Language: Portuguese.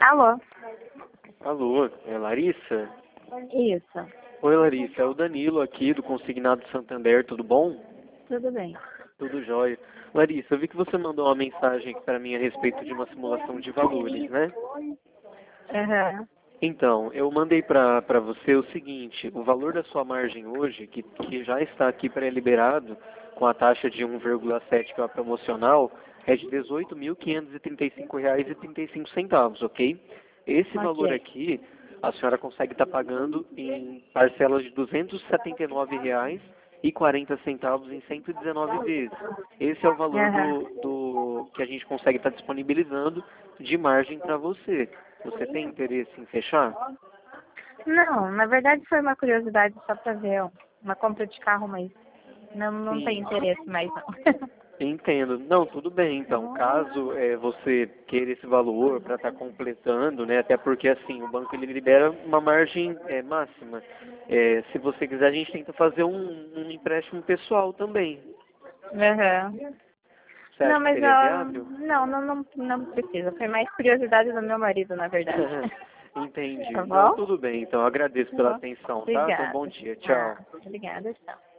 Alô? Alô, é Larissa? Isso, Oi, Larissa, é o Danilo aqui do Consignado Santander, tudo bom? tudo bem. Tudo jóia. Larissa, eu vi que você mandou uma mensagem aqui para mim a respeito de uma simulação de valores, né? Aham. Então, eu mandei para você o seguinte, o valor da sua margem hoje, que já está aqui pré-liberado, com a taxa de 1,7, que é a promocional, é de R$ 18.535,35, ok? Esse valor Ok. aqui, a senhora consegue estar pagando em parcelas de R$ 279,40 em 119 vezes. Esse é o valor Aham. do que a gente consegue estar disponibilizando de margem para você. Você tem interesse em fechar? Não, na verdade foi uma curiosidade só para ver uma compra de carro, mas não tem Sim, interesse mais não. entendo. Não, tudo bem. Então, caso você queira esse valor para estar completando, né? Até porque assim o banco ele libera uma margem máxima. Se você quiser, a gente tenta fazer um empréstimo pessoal também. Aham. Você Não, acha que mas seria viável? não precisa. Foi mais curiosidade do meu marido, na verdade. Entendi. Tá Não, bom? tudo bem. Então, agradeço pela Bom, atenção, tá? Então, obrigada. bom dia. Ah, Tchau. obrigada, tchau.